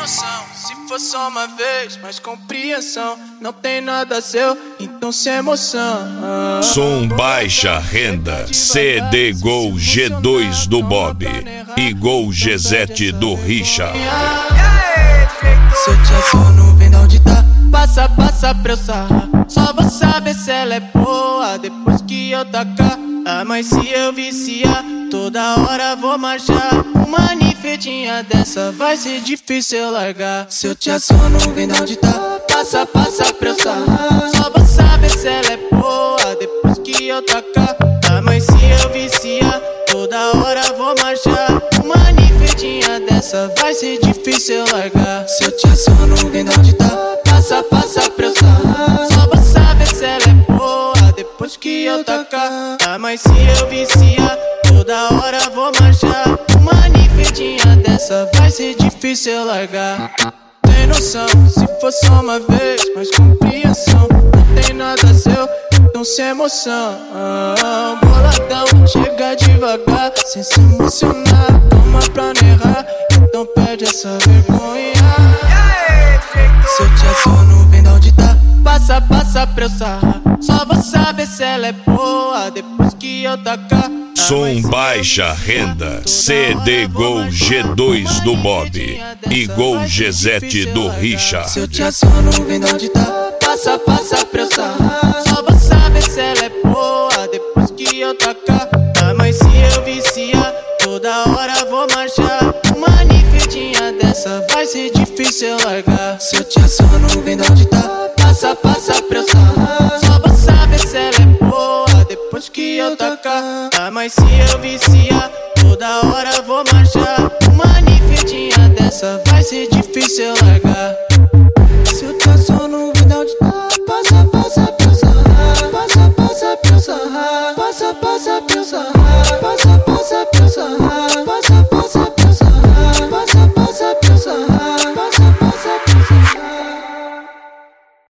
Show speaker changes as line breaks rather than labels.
noção, se for só uma vez, mais compreensão. Não tem nada seu, então sem emoção.
Som baixa renda, CD Gol G2 do Bob e Gol G7 do Richa.
Se eu te assono, vem da onde tá. Passa pra eu sarrar. Só vou saber se ela é boa depois que eu tacar. Ah, mas se eu viciar, toda hora vou marchar. Uma ninfetinha dessa vai ser difícil eu largar. Se eu te assono, vem da onde tá. Passa pra eu sarrar. Só vou saber se ela é boa depois que eu tacar. Ah, mas se eu viciar, toda hora vou marchar. Uma ninfetinha dessa vai ser difícil eu largar. Se eu te assono, vem da onde tá. Passa pra eu sarrar. Só vou saber se ela é boa depois que eu tacar. Ah, mas se eu viciar, toda hora vou marchar. Uma ninfetinha dessa vai ser difícil eu largar. Tem noção, se for só uma vez, mais compreensão. Não tem nada seu, então sem emoção. Boladão, chega devagar, sem se emocionar. Toma pra não errar, então perde essa vergonha. Se eu te assono, vem da onde tá. Passa pra eu sarrar. Só vou saber se ela é boa depois que eu tacar.
Som baixa renda, CD Gol G2 do Bob e Gol G7 do Richa.
Se eu te assono, vem da onde tá. Passa pra eu sarrar. Só vou saber se ela é boa depois que eu tacar. Ah, mas se eu viciar, toda hora vou marchar. Uma ninfetinha dessa vai ser difícil eu largar. Se eu te assono, vem da onde tá. Passa pra eu sarrar. Só vou saber se ela é boa depois que eu tacar. Ah, mas se eu viciar, toda hora vou marchar. Uma ninfetinha dessa vai ser difícil eu largar. Se eu te assono, vem da onde tá. Passa pra eu sarrar. Passa pra eu sarrar. Passa pra eu sarrar.